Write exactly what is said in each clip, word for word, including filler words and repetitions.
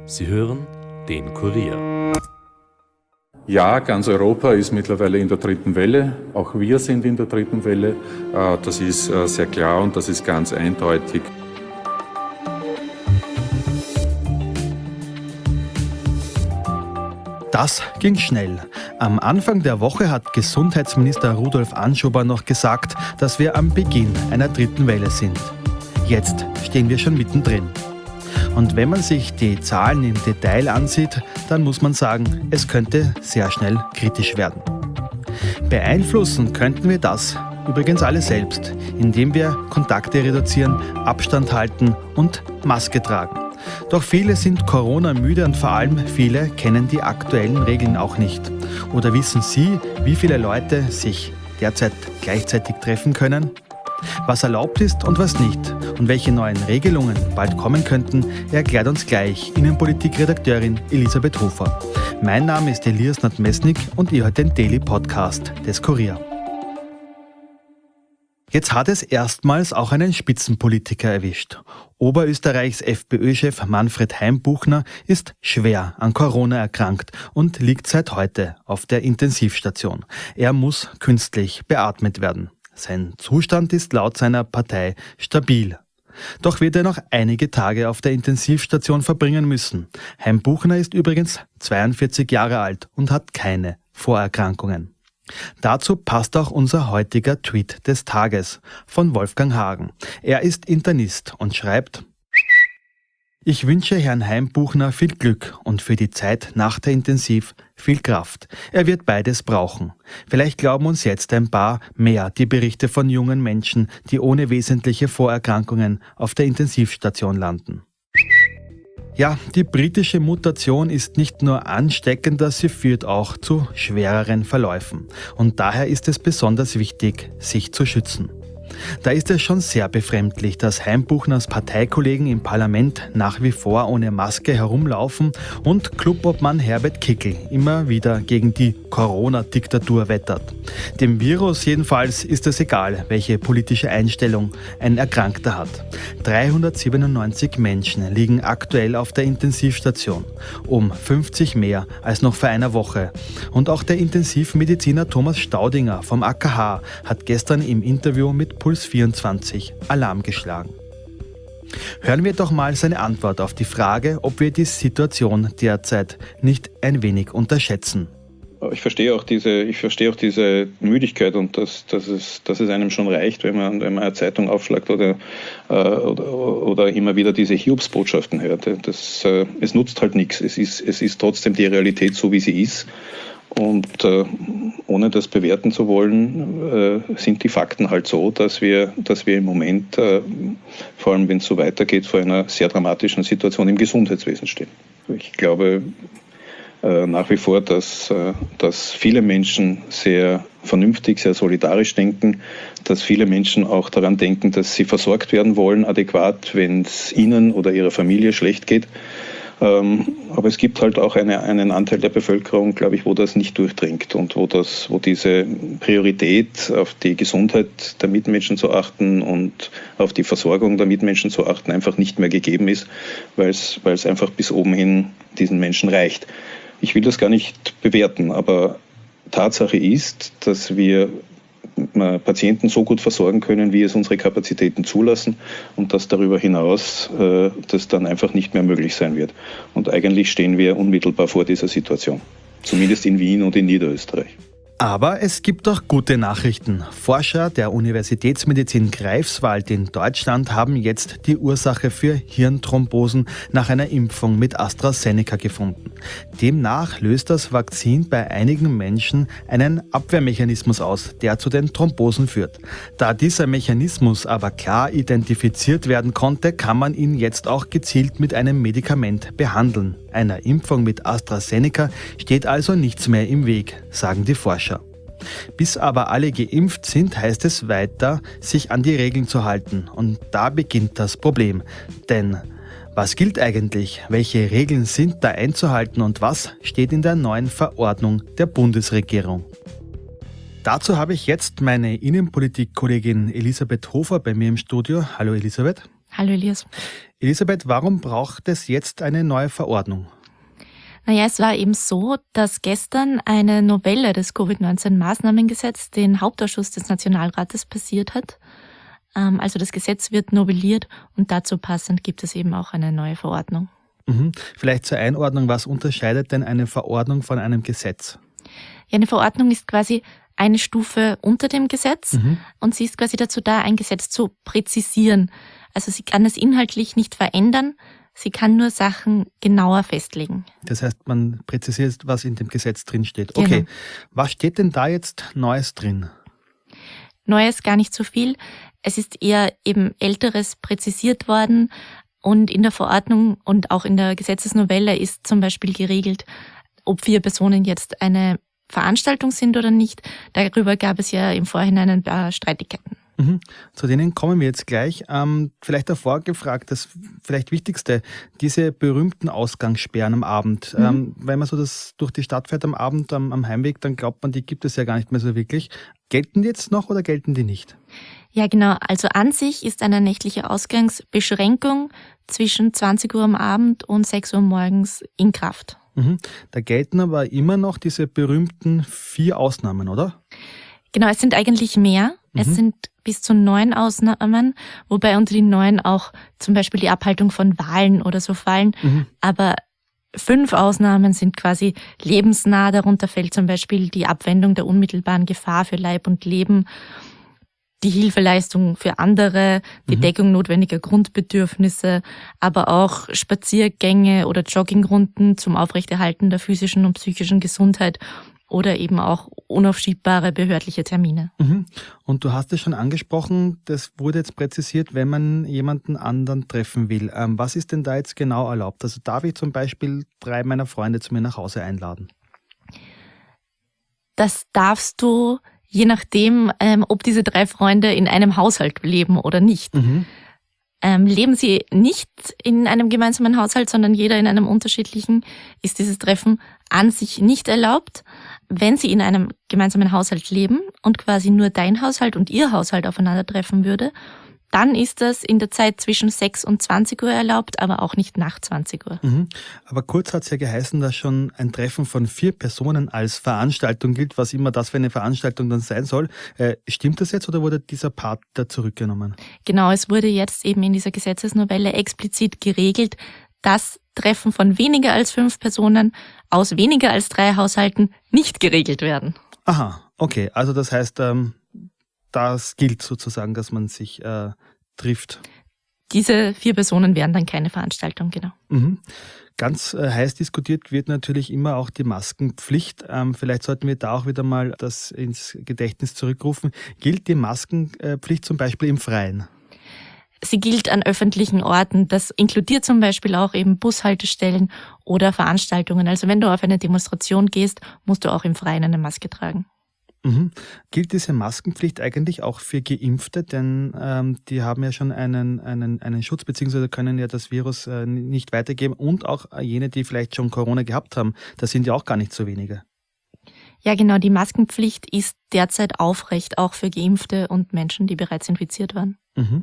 Sie hören den Kurier. Ja, ganz Europa ist mittlerweile in der dritten Welle. Auch wir sind in der dritten Welle. Das ist sehr klar und das ist ganz eindeutig. Das ging schnell. Am Anfang der Woche hat Gesundheitsminister Rudolf Anschober noch gesagt, dass wir am Beginn einer dritten Welle sind. Jetzt stehen wir schon mittendrin. Und wenn man sich die Zahlen im Detail ansieht, dann muss man sagen, es könnte sehr schnell kritisch werden. Beeinflussen könnten wir das übrigens alle selbst, indem wir Kontakte reduzieren, Abstand halten und Maske tragen. Doch viele sind Corona-müde und vor allem viele kennen die aktuellen Regeln auch nicht. Oder wissen Sie, wie viele Leute sich derzeit gleichzeitig treffen können? Was erlaubt ist und was nicht und welche neuen Regelungen bald kommen könnten, erklärt uns gleich Innenpolitik-Redakteurin Elisabeth Hofer. Mein Name ist Elias Nadmesnik und ihr hört den Daily Podcast des Kurier. Jetzt hat es erstmals auch einen Spitzenpolitiker erwischt. Oberösterreichs FPÖ-Chef Manfred Heimbuchner ist schwer an Corona erkrankt und liegt seit heute auf der Intensivstation. Er muss künstlich beatmet werden. Sein Zustand ist laut seiner Partei stabil. Doch wird er noch einige Tage auf der Intensivstation verbringen müssen. Heimbuchner ist übrigens zweiundvierzig Jahre alt und hat keine Vorerkrankungen. Dazu passt auch unser heutiger Tweet des Tages von Wolfgang Hagen. Er ist Internist und schreibt: Ich wünsche Herrn Heimbuchner viel Glück und für die Zeit nach der Intensiv viel Kraft. Er wird beides brauchen. Vielleicht glauben uns jetzt ein paar mehr die Berichte von jungen Menschen, die ohne wesentliche Vorerkrankungen auf der Intensivstation landen. Ja, die britische Mutation ist nicht nur ansteckender, sie führt auch zu schwereren Verläufen. Und daher ist es besonders wichtig, sich zu schützen. Da ist es schon sehr befremdlich, dass Heimbuchners Parteikollegen im Parlament nach wie vor ohne Maske herumlaufen und Clubobmann Herbert Kickl immer wieder gegen die Corona-Diktatur wettert. Dem Virus jedenfalls ist es egal, welche politische Einstellung ein Erkrankter hat. dreihundertsiebenundneunzig Menschen liegen aktuell auf der Intensivstation, um fünfzig mehr als noch vor einer Woche. Und auch der Intensivmediziner Thomas Staudinger vom A K H hat gestern im Interview mit Puls vierundzwanzig Alarm geschlagen. Hören wir doch mal seine Antwort auf die Frage, ob wir die Situation derzeit nicht ein wenig unterschätzen. Ich verstehe auch diese, ich verstehe auch diese Müdigkeit und dass, dass, es, dass es einem schon reicht, wenn man, wenn man eine Zeitung aufschlagt oder, äh, oder, oder immer wieder diese Hiobsbotschaften hört. Das, äh, es nutzt halt nichts. Es ist, es ist trotzdem die Realität so, wie sie ist. Und äh, ohne das bewerten zu wollen, äh, sind die Fakten halt so, dass wir, dass wir im Moment, äh, vor allem wenn es so weitergeht, vor einer sehr dramatischen Situation im Gesundheitswesen stehen. Ich glaube äh, nach wie vor, dass, äh, dass viele Menschen sehr vernünftig, sehr solidarisch denken, dass viele Menschen auch daran denken, dass sie versorgt werden wollen, adäquat, wenn es ihnen oder ihrer Familie schlecht geht. Aber es gibt halt auch eine, einen Anteil der Bevölkerung, glaube ich, wo das nicht durchdringt und wo, das, wo diese Priorität auf die Gesundheit der Mitmenschen zu achten und auf die Versorgung der Mitmenschen zu achten einfach nicht mehr gegeben ist, weil es, weil es einfach bis oben hin diesen Menschen reicht. Ich will das gar nicht bewerten, aber Tatsache ist, dass wir Patienten so gut versorgen können, wie es unsere Kapazitäten zulassen und dass darüber hinaus äh, das dann einfach nicht mehr möglich sein wird. Und eigentlich stehen wir unmittelbar vor dieser Situation, zumindest in Wien und in Niederösterreich. Aber es gibt auch gute Nachrichten. Forscher der Universitätsmedizin Greifswald in Deutschland haben jetzt die Ursache für Hirnthrombosen nach einer Impfung mit AstraZeneca gefunden. Demnach löst das Vakzin bei einigen Menschen einen Abwehrmechanismus aus, der zu den Thrombosen führt. Da dieser Mechanismus aber klar identifiziert werden konnte, kann man ihn jetzt auch gezielt mit einem Medikament behandeln. Einer Impfung mit AstraZeneca steht also nichts mehr im Weg, sagen die Forscher. Bis aber alle geimpft sind, heißt es weiter, sich an die Regeln zu halten. Und da beginnt das Problem. Denn was gilt eigentlich? Welche Regeln sind da einzuhalten und was steht in der neuen Verordnung der Bundesregierung? Dazu habe ich jetzt meine Innenpolitik-Kollegin Elisabeth Hofer bei mir im Studio. Hallo Elisabeth. Hallo Elias. Elisabeth, warum braucht es jetzt eine neue Verordnung? Naja, es war eben so, dass gestern eine Novelle des Covid neunzehn Maßnahmengesetzes den Hauptausschuss des Nationalrates passiert hat. Also das Gesetz wird novelliert und dazu passend gibt es eben auch eine neue Verordnung. Mhm. Vielleicht zur Einordnung, was unterscheidet denn eine Verordnung von einem Gesetz? Ja, eine Verordnung ist quasi eine Stufe unter dem Gesetz mhm. und sie ist quasi dazu da, ein Gesetz zu präzisieren. Also sie kann es inhaltlich nicht verändern, sie kann nur Sachen genauer festlegen. Das heißt, man präzisiert, was in dem Gesetz drin steht. Okay, genau. Was steht denn da jetzt Neues drin? Neues gar nicht so viel. Es ist eher eben Älteres präzisiert worden und in der Verordnung und auch in der Gesetzesnovelle ist zum Beispiel geregelt, ob vier Personen jetzt eine Veranstaltung sind oder nicht. Darüber gab es ja im Vorhinein ein paar Streitigkeiten. Mhm. Zu denen kommen wir jetzt gleich. Ähm, vielleicht davor gefragt, das vielleicht Wichtigste, diese berühmten Ausgangssperren am Abend. Mhm. Ähm, wenn man so das durch die Stadt fährt am Abend, am, am Heimweg, dann glaubt man, die gibt es ja gar nicht mehr so wirklich. Gelten die jetzt noch oder gelten die nicht? Ja, genau. Also an sich ist eine nächtliche Ausgangsbeschränkung zwischen zwanzig Uhr am Abend und sechs Uhr morgens in Kraft. Mhm. Da gelten aber immer noch diese berühmten vier Ausnahmen, oder? Genau, es sind eigentlich mehr. Mhm. Es sind bis zu neun Ausnahmen, wobei unter die neun auch zum Beispiel die Abhaltung von Wahlen oder so fallen. Mhm. Aber fünf Ausnahmen sind quasi lebensnah. Darunter fällt zum Beispiel die Abwendung der unmittelbaren Gefahr für Leib und Leben, die Hilfeleistung für andere, die mhm. Deckung notwendiger Grundbedürfnisse, aber auch Spaziergänge oder Joggingrunden zum Aufrechterhalten der physischen und psychischen Gesundheit oder eben auch unaufschiebbare behördliche Termine. Mhm. Und du hast es schon angesprochen, das wurde jetzt präzisiert, wenn man jemanden anderen treffen will. Ähm, was ist denn da jetzt genau erlaubt? Also darf ich zum Beispiel drei meiner Freunde zu mir nach Hause einladen? Das darfst du, je nachdem, ähm, ob diese drei Freunde in einem Haushalt leben oder nicht. Mhm. Ähm, leben sie nicht in einem gemeinsamen Haushalt, sondern jeder in einem unterschiedlichen, ist dieses Treffen an sich nicht erlaubt. Wenn sie in einem gemeinsamen Haushalt leben und quasi nur dein Haushalt und ihr Haushalt aufeinandertreffen würde, dann ist das in der Zeit zwischen sechs und zwanzig Uhr erlaubt, aber auch nicht nach zwanzig Uhr. Mhm. Aber kurz hat es ja geheißen, dass schon ein Treffen von vier Personen als Veranstaltung gilt, was immer das für eine Veranstaltung dann sein soll. Äh, stimmt das jetzt oder wurde dieser Part da zurückgenommen? Genau, es wurde jetzt eben in dieser Gesetzesnovelle explizit geregelt, dass Treffen von weniger als fünf Personen aus weniger als drei Haushalten nicht geregelt werden. Aha, okay. Also das heißt, ähm, das gilt sozusagen, dass man sich äh, trifft. Diese vier Personen wären dann keine Veranstaltung, genau. Mhm. Ganz äh, heiß diskutiert wird natürlich immer auch die Maskenpflicht. Ähm, vielleicht sollten wir da auch wieder mal das ins Gedächtnis zurückrufen. Gilt die Maskenpflicht zum Beispiel im Freien? Sie gilt an öffentlichen Orten. Das inkludiert zum Beispiel auch eben Bushaltestellen oder Veranstaltungen. Also wenn du auf eine Demonstration gehst, musst du auch im Freien eine Maske tragen. Mhm. Gilt diese Maskenpflicht eigentlich auch für Geimpfte? Denn ähm, die haben ja schon einen, einen, einen Schutz, beziehungsweise können ja das Virus äh, nicht weitergeben. Und auch jene, die vielleicht schon Corona gehabt haben, das sind ja auch gar nicht so wenige. Ja, genau. Die Maskenpflicht ist derzeit aufrecht, auch für Geimpfte und Menschen, die bereits infiziert waren. Mhm.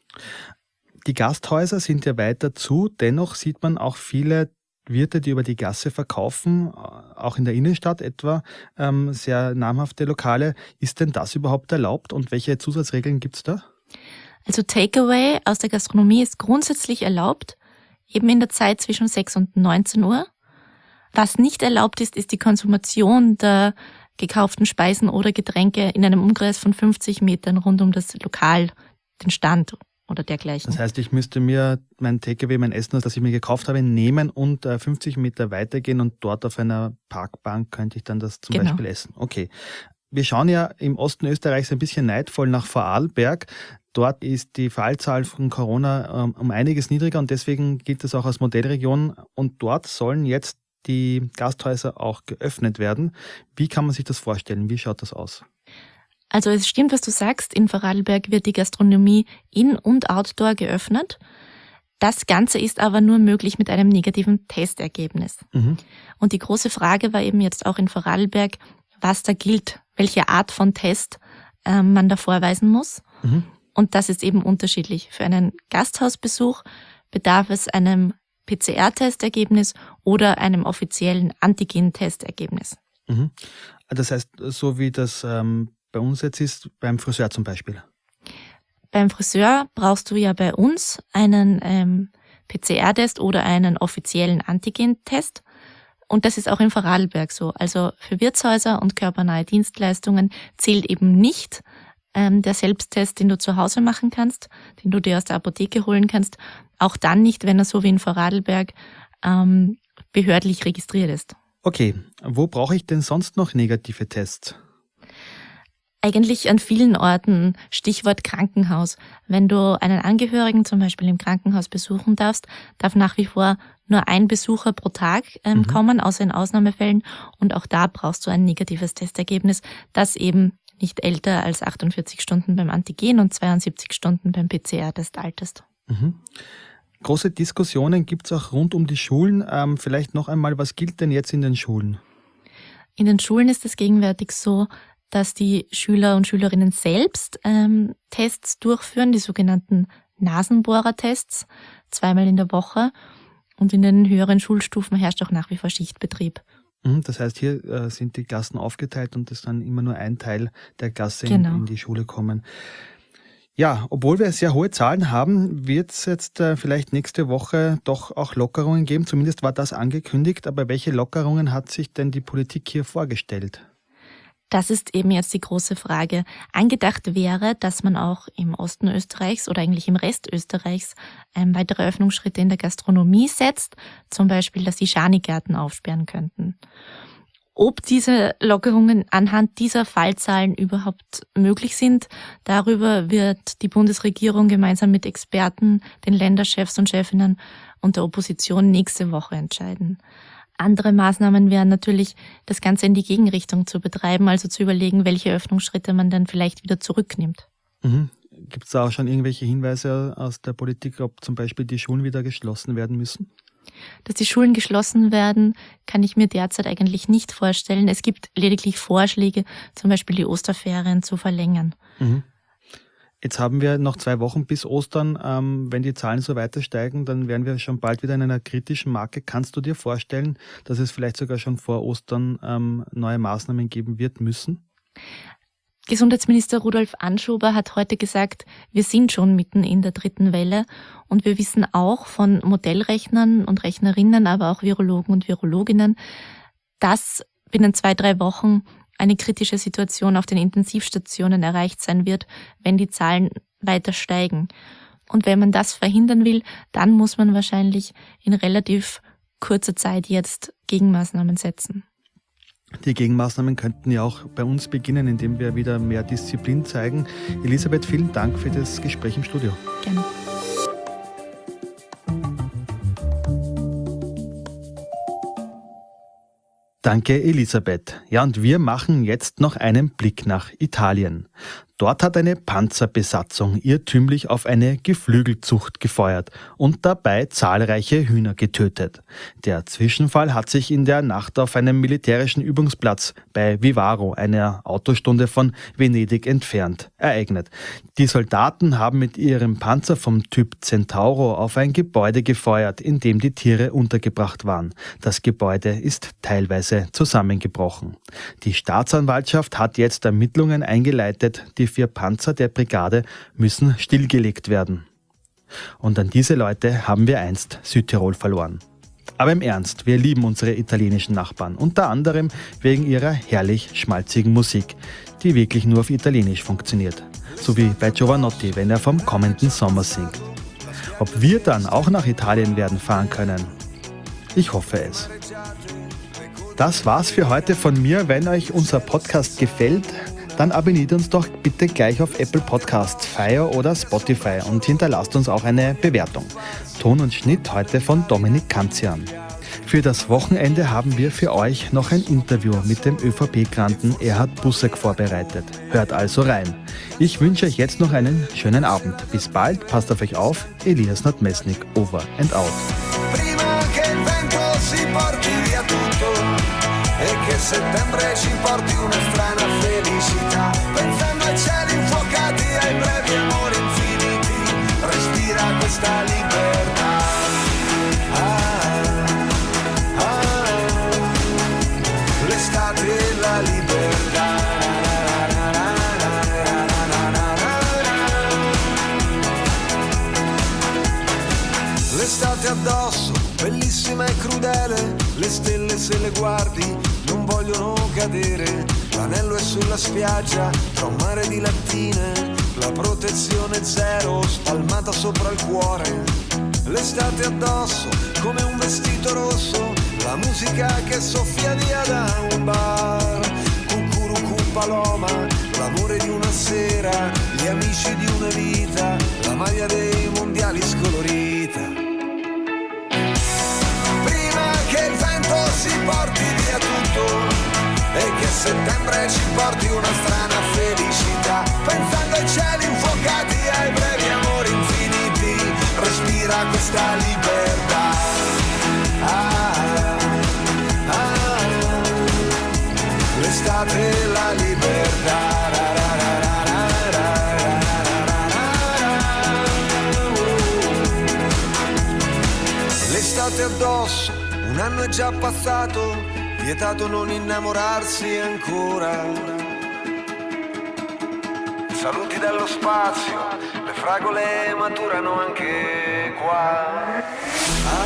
Die Gasthäuser sind ja weiter zu. Dennoch sieht man auch viele Wirte, die über die Gasse verkaufen, auch in der Innenstadt etwa, ähm, sehr namhafte Lokale. Ist denn das überhaupt erlaubt und welche Zusatzregeln gibt's da? Also Takeaway aus der Gastronomie ist grundsätzlich erlaubt, eben in der Zeit zwischen sechs und neunzehn Uhr. Was nicht erlaubt ist, ist die Konsumation der gekauften Speisen oder Getränke in einem Umkreis von fünfzig Metern rund um das Lokal, den Stand oder dergleichen. Das heißt, ich müsste mir mein Takeaway, mein Essen, das ich mir gekauft habe, nehmen und äh, fünfzig Meter weitergehen und dort auf einer Parkbank könnte ich dann das zum genau. Beispiel essen. Okay. Wir schauen ja im Osten Österreichs ein bisschen neidvoll nach Vorarlberg. Dort ist die Fallzahl von Corona ähm, um einiges niedriger und deswegen gilt es auch als Modellregion und dort sollen jetzt die Gasthäuser auch geöffnet werden. Wie kann man sich das vorstellen? Wie schaut das aus? Also es stimmt, was du sagst. In Vorarlberg wird die Gastronomie in- und outdoor geöffnet. Das Ganze ist aber nur möglich mit einem negativen Testergebnis. Mhm. Und die große Frage war eben jetzt auch in Vorarlberg, was da gilt, welche Art von Test äh, man da vorweisen muss. Mhm. Und das ist eben unterschiedlich. Für einen Gasthausbesuch bedarf es einem P C R-Testergebnis oder einem offiziellen Antigen-Testergebnis. Mhm. Das heißt, so wie das ähm, bei uns jetzt ist, beim Friseur zum Beispiel? Beim Friseur brauchst du ja bei uns einen ähm, P C R-Test oder einen offiziellen Antigen-Test. Und das ist auch in Vorarlberg so. Also für Wirtshäuser und körpernahe Dienstleistungen zählt eben nicht ähm, der Selbsttest, den du zu Hause machen kannst, den du dir aus der Apotheke holen kannst. Auch dann nicht, wenn er so wie in Vorarlberg ähm, behördlich registriert ist. Okay, wo brauche ich denn sonst noch negative Tests? Eigentlich an vielen Orten, Stichwort Krankenhaus. Wenn du einen Angehörigen zum Beispiel im Krankenhaus besuchen darfst, darf nach wie vor nur ein Besucher pro Tag ähm, mhm. kommen, außer in Ausnahmefällen. Und auch da brauchst du ein negatives Testergebnis, das eben nicht älter als achtundvierzig Stunden beim Antigen und zweiundsiebzig Stunden beim P C R-Test alt ist. Mhm. Große Diskussionen gibt es auch rund um die Schulen. Ähm, vielleicht noch einmal, was gilt denn jetzt in den Schulen? In den Schulen ist es gegenwärtig so, dass die Schüler und Schülerinnen selbst ähm, Tests durchführen, die sogenannten Nasenbohrertests, zweimal in der Woche. Und in den höheren Schulstufen herrscht auch nach wie vor Schichtbetrieb. Das heißt, hier äh, sind die Klassen aufgeteilt und es dann immer nur ein Teil der Klasse genau. in, in die Schule kommen. Ja, obwohl wir sehr hohe Zahlen haben, wird es jetzt äh, vielleicht nächste Woche doch auch Lockerungen geben. Zumindest war das angekündigt. Aber welche Lockerungen hat sich denn die Politik hier vorgestellt? Das ist eben jetzt die große Frage. Angedacht wäre, dass man auch im Osten Österreichs oder eigentlich im Rest Österreichs ähm, weitere Öffnungsschritte in der Gastronomie setzt. Zum Beispiel, dass die Schanigärten aufsperren könnten. Ob diese Lockerungen anhand dieser Fallzahlen überhaupt möglich sind, darüber wird die Bundesregierung gemeinsam mit Experten, den Länderchefs und Chefinnen und der Opposition nächste Woche entscheiden. Andere Maßnahmen wären natürlich, das Ganze in die Gegenrichtung zu betreiben, also zu überlegen, welche Öffnungsschritte man dann vielleicht wieder zurücknimmt. Mhm. Gibt es da auch schon irgendwelche Hinweise aus der Politik, ob zum Beispiel die Schulen wieder geschlossen werden müssen? Dass die Schulen geschlossen werden, kann ich mir derzeit eigentlich nicht vorstellen. Es gibt lediglich Vorschläge, zum Beispiel die Osterferien zu verlängern. Mhm. Jetzt haben wir noch zwei Wochen bis Ostern. Ähm, wenn die Zahlen so weiter steigen, dann wären wir schon bald wieder in einer kritischen Marke. Kannst du dir vorstellen, dass es vielleicht sogar schon vor Ostern ähm, neue Maßnahmen geben wird müssen? Gesundheitsminister Rudolf Anschober hat heute gesagt, wir sind schon mitten in der dritten Welle und wir wissen auch von Modellrechnern und Rechnerinnen, aber auch Virologen und Virologinnen, dass binnen zwei, drei Wochen eine kritische Situation auf den Intensivstationen erreicht sein wird, wenn die Zahlen weiter steigen. Und wenn man das verhindern will, dann muss man wahrscheinlich in relativ kurzer Zeit jetzt Gegenmaßnahmen setzen. Die Gegenmaßnahmen könnten ja auch bei uns beginnen, indem wir wieder mehr Disziplin zeigen. Elisabeth, vielen Dank für das Gespräch im Studio. Gerne. Danke, Elisabeth. Ja, und wir machen jetzt noch einen Blick nach Italien. Dort hat eine Panzerbesatzung irrtümlich auf eine Geflügelzucht gefeuert und dabei zahlreiche Hühner getötet. Der Zwischenfall hat sich in der Nacht auf einem militärischen Übungsplatz bei Vivaro, einer Autostunde von Venedig entfernt, ereignet. Die Soldaten haben mit ihrem Panzer vom Typ Centauro auf ein Gebäude gefeuert, in dem die Tiere untergebracht waren. Das Gebäude ist teilweise zusammengebrochen. Die Staatsanwaltschaft hat jetzt Ermittlungen eingeleitet. Die vier Panzer der Brigade müssen stillgelegt werden. Und an diese Leute haben wir einst Südtirol verloren. Aber im Ernst, wir lieben unsere italienischen Nachbarn, unter anderem wegen ihrer herrlich schmalzigen Musik, die wirklich nur auf Italienisch funktioniert. So wie bei Giovanotti, wenn er vom kommenden Sommer singt. Ob wir dann auch nach Italien werden fahren können? Ich hoffe es. Das war's für heute von mir. Wenn euch unser Podcast gefällt, dann abonniert uns doch bitte gleich auf Apple Podcasts, Fire oder Spotify und hinterlasst uns auch eine Bewertung. Ton und Schnitt heute von Dominik Kanzian. Für das Wochenende haben wir für euch noch ein Interview mit dem ÖVP-Granten Erhard Busseck vorbereitet. Hört also rein. Ich wünsche euch jetzt noch einen schönen Abend. Bis bald, passt auf euch auf. Elias Nadmesnik, over and out. E che settembre ci porti un'estrema felicità, pensando ai cieli infuocati, ai brevi amori l'estate addosso, bellissima e crudele, le stelle se le guardi non vogliono cadere, l'anello è sulla spiaggia tra un mare di lattine, la protezione zero spalmata sopra il cuore, l'estate addosso come un vestito rosso, la musica che soffia via da un bar, cucurucu paloma, l'amore di una sera, gli amici di una vita, la maglia dei mondiali scolorita. Prima che il vento si porti via tutto e che settembre ci porti una strana felicità, pensando ai cieli infuocati, ai brevi amori infiniti, respira questa libertà. Ah, ah, l'estate e la libertà. Ra, ra, ra, ra, ra, ra, ra, ra. L'estate addosso, un anno è già passato, vietato non innamorarsi ancora. Saluti dallo spazio, le fragole maturano anche qua.